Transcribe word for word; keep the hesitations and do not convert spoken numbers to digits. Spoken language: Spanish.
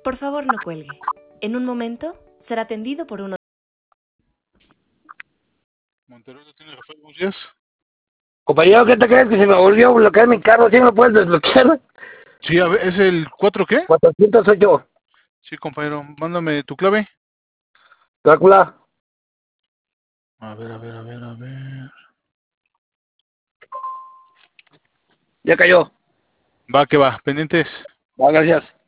Por favor, no cuelgue. En un momento será atendido por uno. Monterrey no tiene Rafael, buenos días. Compañero, ¿qué te crees que se me volvió a bloquear mi carro? ¿Sí me lo puedes desbloquear? Sí, a ver, ¿es el cuatro qué? cuatrocientos ocho. Sí, compañero, mándame tu clave. Drácula. A ver, a ver, a ver, a ver. Ya cayó. Va, que va, pendientes. Va, gracias.